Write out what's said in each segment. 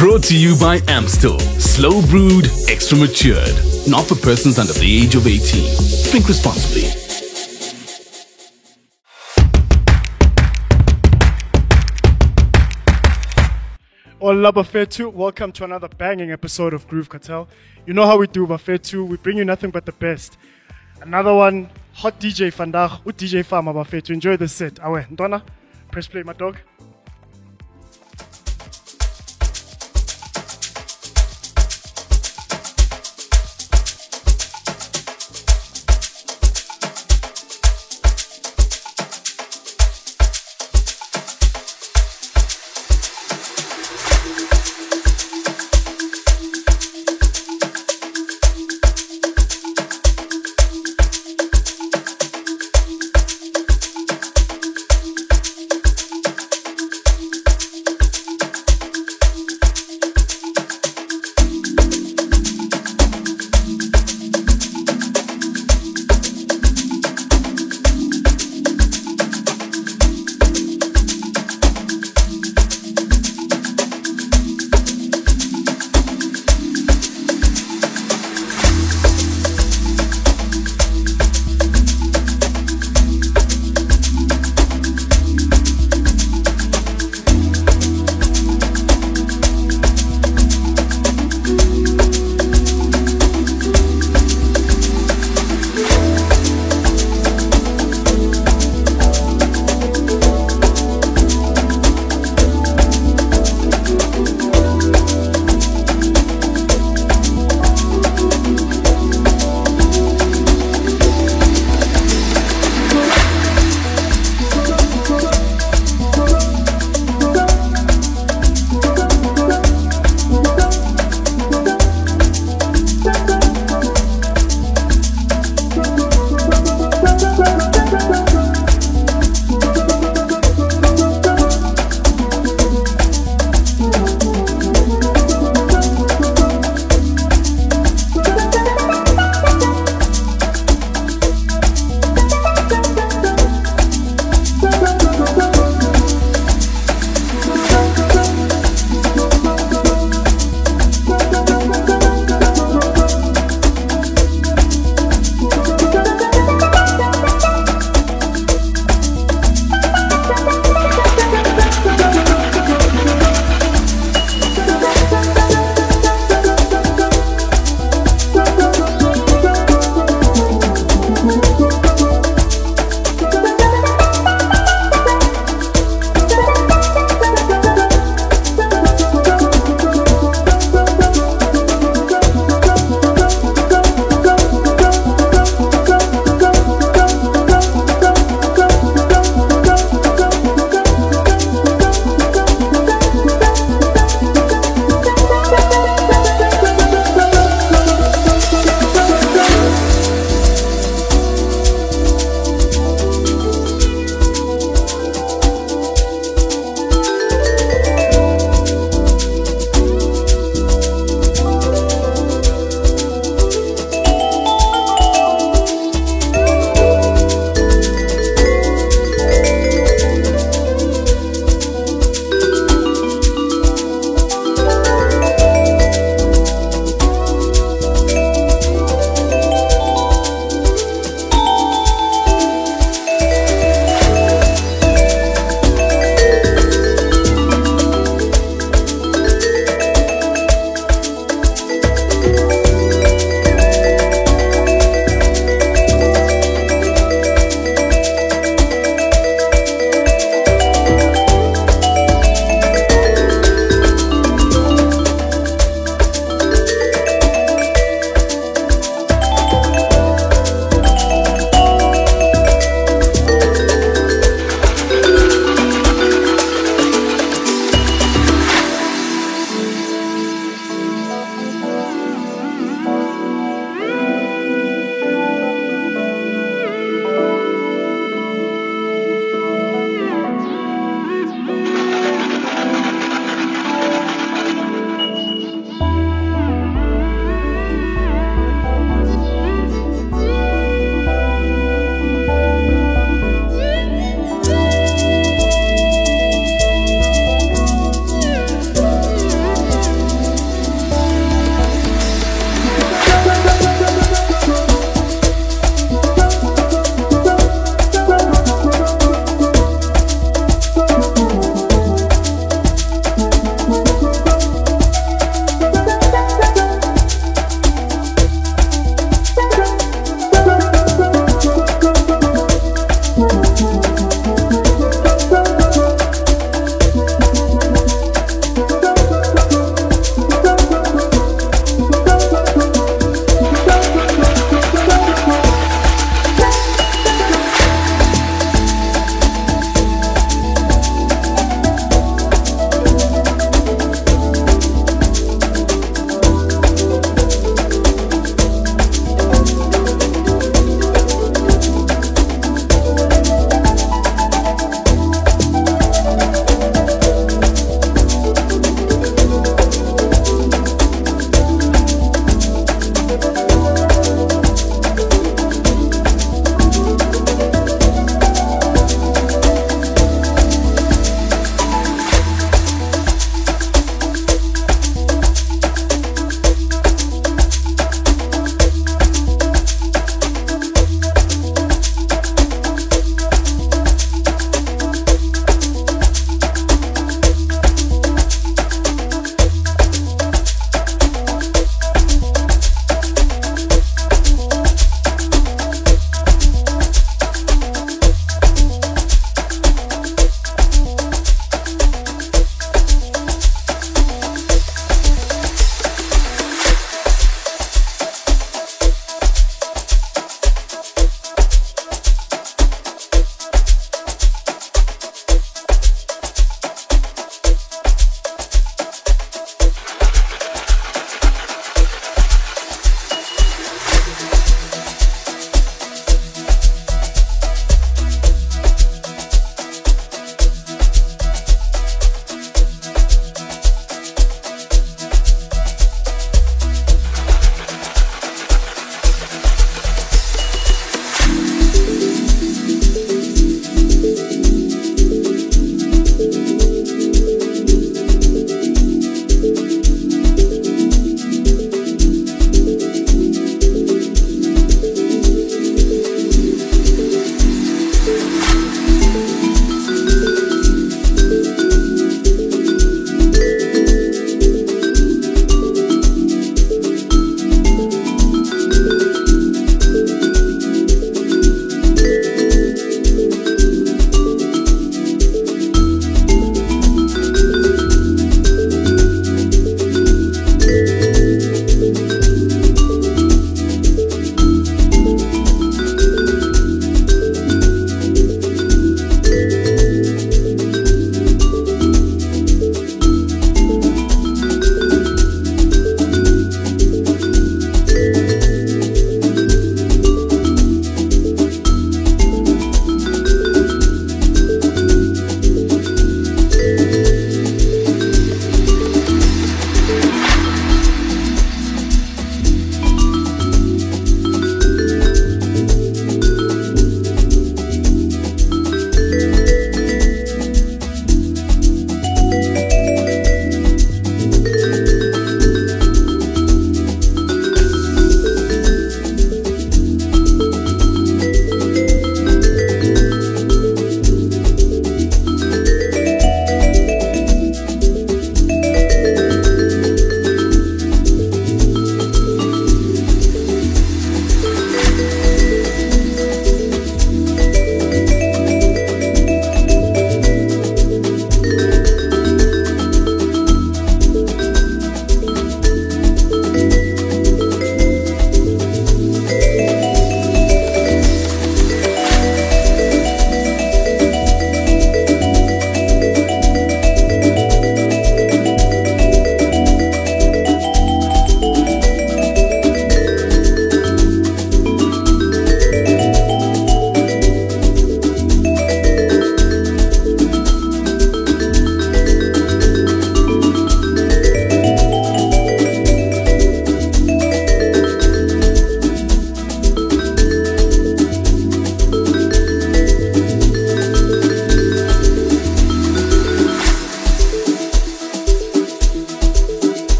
Brought to you by Amstel. Slow brewed, extra matured. Not for persons under the age of 18. Drink responsibly. Hola Bafetu, welcome to another banging episode of Groove Cartel. You know how we do Bafetu, we bring you nothing but the best. Another one, hot DJ Vandag, with DJ Farmer Bafetu. Enjoy the set. Awe, Ndona, press play my dog.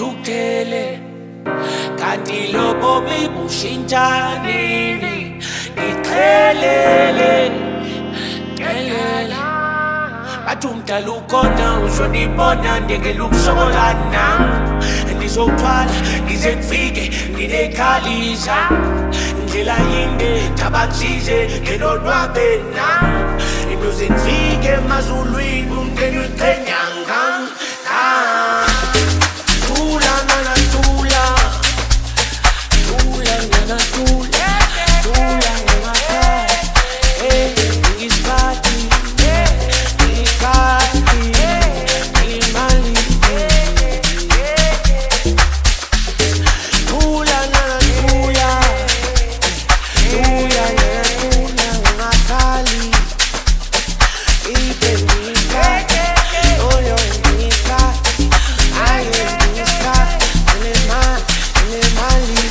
ngithuthele kanti lobo bibushintsha nini ngichelele bathi umdala ukhona ushonibona ndengelukusokolana ndizowuthwala ngize ngifike nginekhalisa indlela yinde tabaksize ngenonwabe nam induze ngifike emazulwini umndeni uyiqhenyanga tula nana tula tula nana tula tula nana ngisikhathi ngisikhathi imali tula nana tula tula nana tula ngakhali ibe ngisikhathi oyo ngisikhathi aye ngisikhathi nemali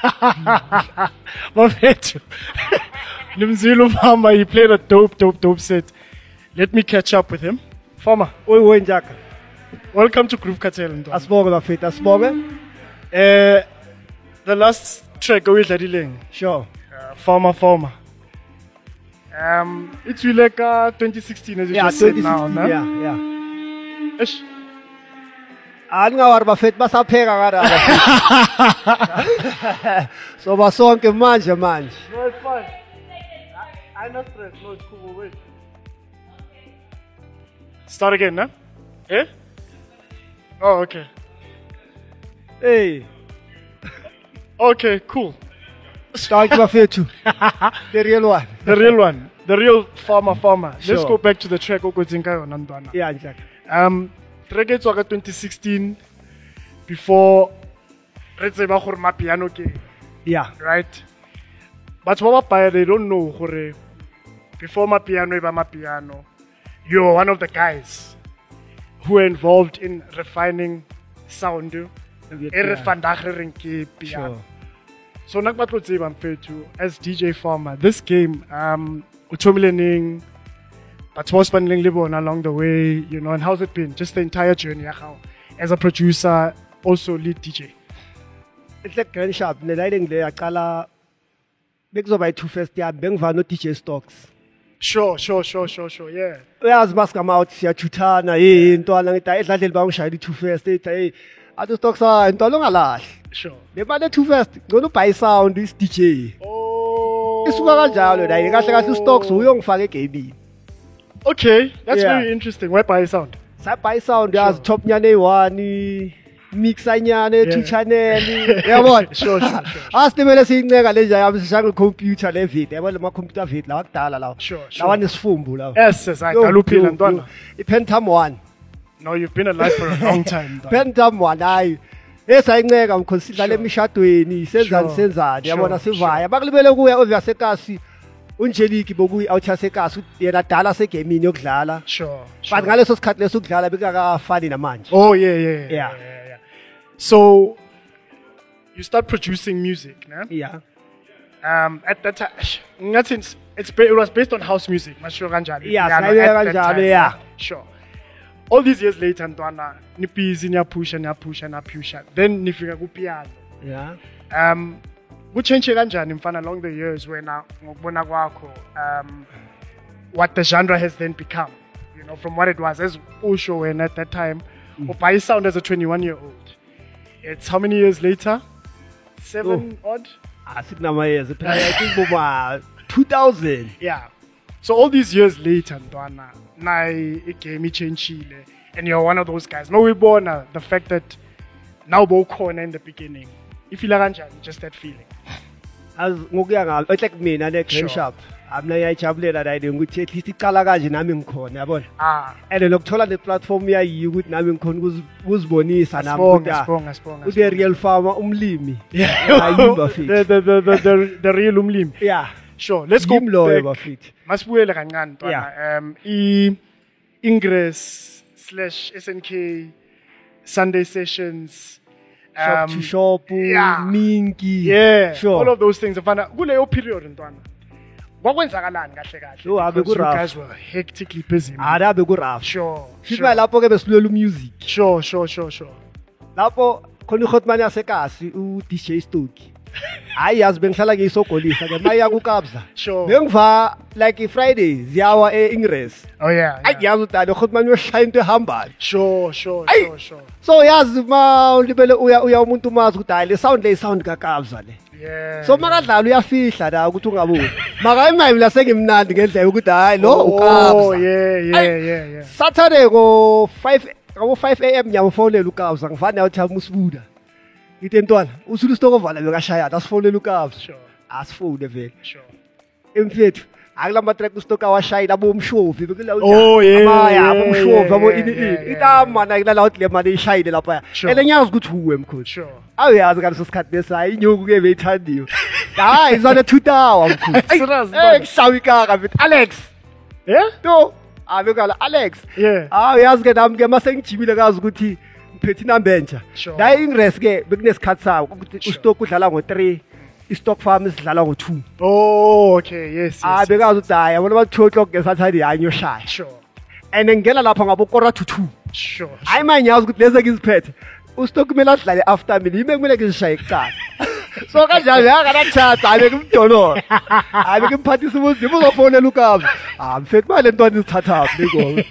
Bafethu. Nimzulu Mama, he played a dope set. Let me catch up with him. Farmer, Uy njaka. welcome to Groove Cartel. Ntwana. Asibonge bafethu, asibonge. The last track oyidlalileng, Sure. Farmer. It's like 2016 as you Yeah, just said now, 2016. nah? Yeah. Eish. Angawari bafethu basapheka kada bafethu. So basonke manje. No, it's fine. I no stress. No, it's cool. We'll wait. Start again, nah? Eh? Oh, okay. Hey, Okay, cool. thank you bafethu. The real one. The real one. The real farmer. Let's Sure. go back to the track okwenzinga yona ntwana. Yeah, njaka. Track e tswa ka 2016 before re tseba gore mapiano ke Yeah. right. Batho ba bapaya they don't know gore before mapiano eba mapiano, you're one of the guys who were involved in refining sound e re fandag re reng ke piano. Sure. So nak batlo tseba mfethu as DJ Farmer, this game o thomile neng but was spending le bona along the way, you know, and how's it been just the entire journey ya gago as a producer, also lead DJ? It's like Grand Sharp. Nelaileng le yaqala bekuzoba i2 first yami bengiva no DJ Stocks. Sure, yeah. Uyazi basigama out siyachuthana ntwana ngithi edladleli bangishaya i2 first ethi hey athi Stocks intwana ongalahli. Sure. Le mali e2 first ngona ubuy sound is DJ. Oh. Isuka kanjalo la kahle uStocks uyongifaka egaming. Okay, that's Yeah. very interesting. Where by sound? Sabuy sound yazi top nyane e1 mixer nyane Yeah. 2 channel yabona. Sure. Asimele siyinceka le nje yami sishaka computer le video yabona ama computer video la kudala lawo. Sure. Lawa nesifumbu lawo. Yes, I daluphila ntwana. iPentam 1. No, you've been alive for a long time. ntwana. Pentam 1 hayi. Esayinceka mkhosila le Sure. mishadweni senzani Sure. senzani yabona Sure. sivaya bakulibele kuya obvious ekasi unjeliki bokuyi out yasekasi yena dala segaming yokudlala Sure. but ngaleso sikhathi leso ukudlala bekakafani namanje. Oh, yeah. Yeah. So, you start producing music, nah? Yeah. At that time, it was based on house music. Masho kanjani, Yeah, piano sayibeka at that kanjalo, time, yeah. Sure. All these years later, ntwana, nipizi niyapusha. Then nifika ku piano. Yeah. Kuchange kanjani mfana along the years wena ngokubona kwakho what the genre has then become, you know, from what it was as usho when at that time ubuy sound as a 21-year-old. It's how many years later? 7 odd? Asikunamayeza phela I think boma 2000. Yeah. So all these years later, ntwana, na game changile, and you're one of those guys. No, we born the fact that now corner in the beginning. If you like just that feeling. As ngokuya ngalo ehle kumina ne Sure. Grand Sharp. Amna yayijabulela la ukuthi at least iqala kanje nami ngikhona yabona. Ah, And lokuthola le platform yayiyo ukuthi nami ngikhona ukuzibonisa nami Asibonga. ube real farmer umlimi. Yeah, Ayimba fit. the real umlimi. Yeah. Sure, let's go Ngimloyo back. bafit. Masibuyele kancane ntwana. Ingress/SNK Sunday sessions. Shop to shop, yeah. Minky. Yeah, Sure. all of those things. Mfana kuleyo period ntwana. Kwakwenzakalani kahle? Oh, abe Because you ku-rough. guys were hectically busy. man. Arabe ku rough. Sure. Fika lapho ke besilulela music. Sure. Lapho khona uHotman yasekasi uDJ Stoki. Hayi yazi bengihlala ngiyisogolisa ke maya kuKabza. Sure. Bengiva like Friday ziyawa eIngress. Oh yeah. Ayazi udala uHotman uyoshaya into ehambayo. Sure. So yazi ma ulibele uya umuntu mazi ukuthi hayi le sound kaKabza le. Yeah. So makadlala uyafihla la ukuthi ungaboni. Makayimimi la sengimnandi ngendlela ukuthi hayi lo Oh uKabza. yeah. Saturday go 5 AM ngiyamufonela uKabza ngifana uthi amusibuda. Ngithi ntwana usulu stokovala bekashaya asifonela uKabza. Sure. Asifone vele. Sure. Emfethu akulamba track ustoka washaya labo umshovi bekula Oh, yeah, umshovi abo yeah, ini yeah. itama na kulala uthi le mali ishayile lapha. Sure. Enyazi ukuthi uwe mkhosi. Sure. Awuyazi ngaleso sikhathi besa inyuku ke beyithandiwe. Hayi izona 2 hour mkhosi. Serious, Eh kushawa ikaka mfethu Alex. Yeah? No, abekala Alex. Yeah. Uyazi ke nami ke mase ngijibile kazi ukuthi ngiphethe inamba entsha. Sure. La Ingress ke bekunesikhathi sawo ukuthi Sure. ustock udlala ngo3 i-stock farm isidlala ngo-2 Oh, okay. Yes. yes, bekazi ukuthi hayi yabona ba-2 o'clock ngesathayini hayi ngiyoshaya Sure. and ngingena lapha ngabo kora to 2 Sure. hayi manje ngiyazi ukuthi lezi ngiziphethe ustock kumele adlale after mina yime kumele ngizishaye kuqala so kanjani akanakuchatha hayi bekumdonora hayi bekimphathisa ubuzima uzofonela ukazi mfethu mali ntwana izithathaphi leko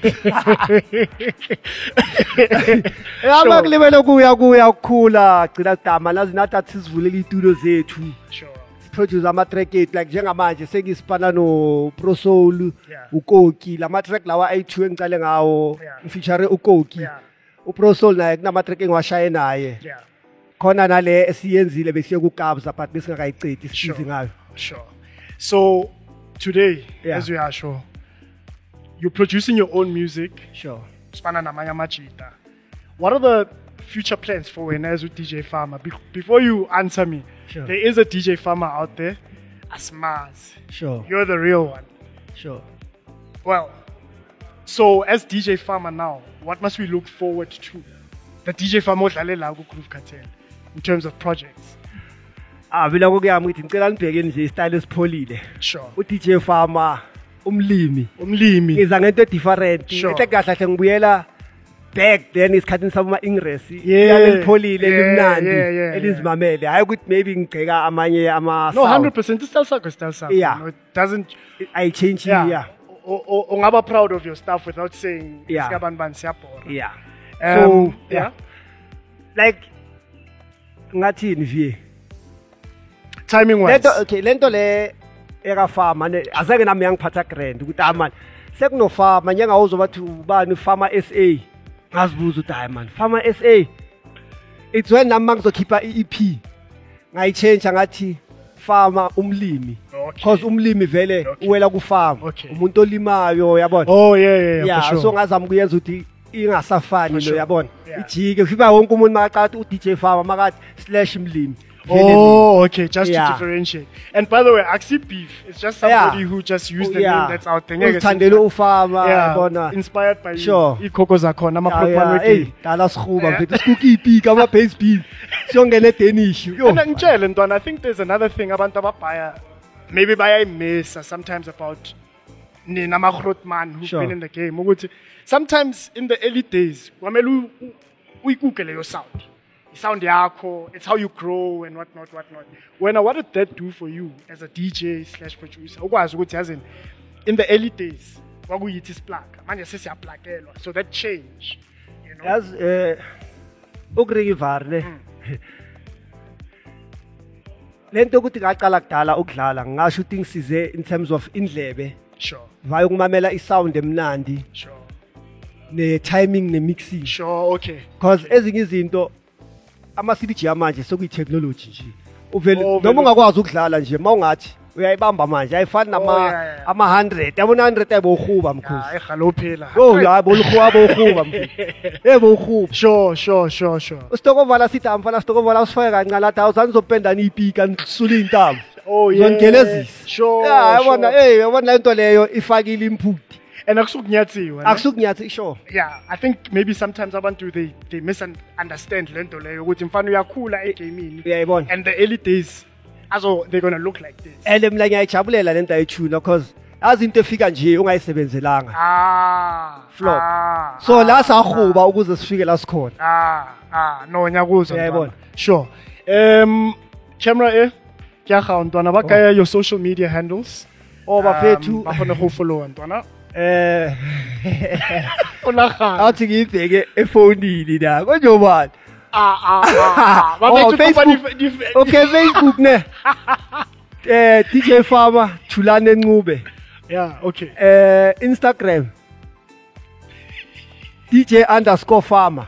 amakulibele kuya ukukhula gcina kudama lazi nathi athi sizivulela iy'tulo zethu Sure. produce ama-track ethu like njengamanje sengisipana no-Pro Soul Yeah. ukoki lama-track lawa ayi-2 engicale ngawo Yeah. ngifeature ukoki Yeah. uPro Soul naye kunama-track engiwashaye naye Yeah. khona nale esiyenzile besiye kukabza but besingakayicedi Sure. sisize ngayo Sure. So today, Yeah. as we are sure, you're producing your own music. sure Spana namanya machita. What are the future plans for when as with DJ Farmer? Before you answer me, Sure. there is a DJ Farmer out there, Asmaz. sure You're the real one. sure Well, so as DJ Farmer now, what must we look forward to? The DJ Farmer odlalela ku-Groove Cartel in terms of projects. mina kokuyami ngithi ngicela nibheke nje istyle esipholile Sure. uDJ Farmer umlimi Umlimi. ngiza ngento edifferent Sure. enhle kahle hle ngibuyela back then isikhathini sama ingress Yeah, elipholile yeah, elimnandi yeah. elizimamele hayi ukuthi maybe ngigceka amanye ama No, 100%. It's still suck, still suck. Yeah. You know, it doesn't. I change Yeah. yeah Ungaba proud of your stuff without saying Yeah. "Sikabanban siyabhora." yeah So yeah like ngathini vie timing wise. lento le ekafama azake nami yangiphatha grand ukuthi man sekunofama njengawuzoba bathi ubani Farmer SA ngazibuza ukuthi hayi man Farmer SA it's when nami ngizokhipha i-EP ngayichange ngathi farmer umlimi Okay. because umlimi vele Okay. uwela kufarm Okay. umuntu olimayo yabona Oh yeah, for sure. so ngazama ukuyenza ukuthi ingasafani For lo sure. yabona Yeah. ijike fiba wonke umuntu makaqala u-DJ Farmer makathi /mlimi Oh, okay, just Yeah. to differentiate. And by the way, Axie Beef is just somebody who just used the name that's out there. Ngeke uzithandele ufama Yeah, yabona inspired by Sure. ikhokho zakhona ama-plotman hey wegayi. dala sihuba mfethu sikuka ipika ama-base beef siyongena edenish yo And ngitshele ntwana, I think there's another thing abantu ababhaya maybe bayayimissa sometimes about nina ama-grootman who've Sure. been in the game ukuthi sometimes in the early days kwamele uyikuke leyo sound. Sound yakho, it's how you grow and whatnot. What did that do for you as a DJ/producer? Ukwazi ukuthi yazi in the early days kwakuyithi isiplaka manje sesiyaplakelwa, so that change, you know. yazi ukurivar le lento ukuthi ngaqala kudala ukudlala ngisho ukuthi ngisize in terms of indlebe Sure, vayo ukumamela isound emnandi sure, ne-timing ne-mixing sure, okay. because ezinye izinto ama-CDJ amanje sekuyi-technology nje uvele Oh, noma vele- ungakwazi ukudlala nje ma ungathi uyayibamba manje ayifani yeah. ama-100 yabona 100 ayibohuba mkhosi Yeah, egalophela. hayi boluhuba bohuba ebohuba Sure. usitokovala sithi amfana sitokovala usifake kancane lathi awuzani uzopenda niyipika nisule iy'ntambo Oh yeah. zongelezisa Sure. yabona sure. yabona lento leyo ifakile input And akusukunyathiwa. ne? akusukunyathi sure Yeah, I think maybe sometimes abantu they misunderstand lento leyo ukuthi mfana uyakhula egamini. uyayibona And the early days they're going to look like this. and mina ngiyayijabulela lento ayithuna because yazi into efika nje ungayisebenzelanga Flop. so la sahuba ukuze sifike la sikhona No, nyakuzwa. Uyayibona. ntwana. Sure. Camera kyagao ntwana bakaya your social media handles. bafethu Bafuna go follow ntwana. Unagana. athi ngiyibheke efonini la konjobani Bafethu Facebook. Okay Facebook ne DJ Farmer Thulane Ncube Yeah, okay. Instagram DJ_Farmer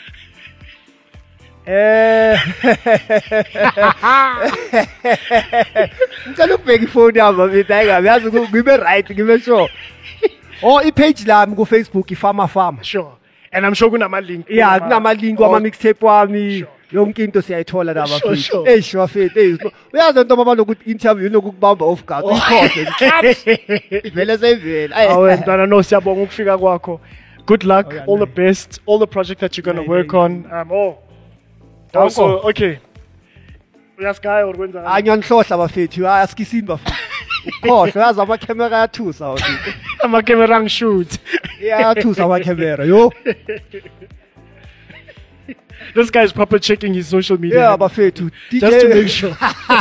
ngicela ukubheka ifoni yami mfethu ayingabi yazi ngibe right ngibe sure i-page lami ku-Facebook iFarmer Sure. And I'm sure kunama link. yeah kunama-link wama-mixtape wami yonke into siyayithola la Sure, bafethu sure. eish bafethu uyazi nto banokuthi interview nokukubamba off guard uyikhohle vele seyivela Awe ntwana, no siyabonga ukufika kwakho. Good luck, yeah, all the nice. best, all the projects that you're going to Yeah, work yeah, on. Also, okay. Uyasigaya or kwenza. Anyanhlohla bafethu, hayi asikisini bafethu. Khohle yazi ama-camera ayathusa bafethu. Ama-camera angishoot. Iyathusa ama-camera, yo. This guy is proper checking his social media. Yeah, bafethu. Just to make sure.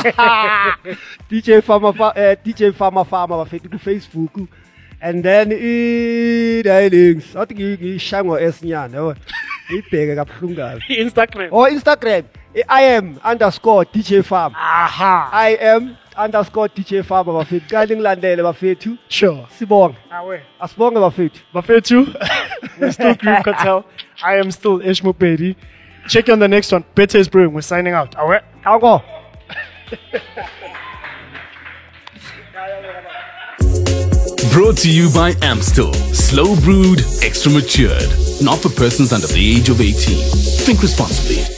DJ Farmer bafethu ku-Facebook. And then i-dialings. I think ngiyishango esinyana, yabo. Ngibheke kabuhlungu kabi. Instagram. Or Instagram. I am _ DJ Farm. Aha. I am _ DJ Farm bafethu. Kanti ngilandele bafethu. Sure. Sibonge. Awe. Asibonge bafethu. Bafethu. We're still Groove Cartel. I am still Ish Mopedi. Check you on the next one. Better is brewing. We're signing out. Awe. Tango. Brought to you by Amstel. Slow brewed, extra matured. Not for persons under the age of 18. Drink responsibly.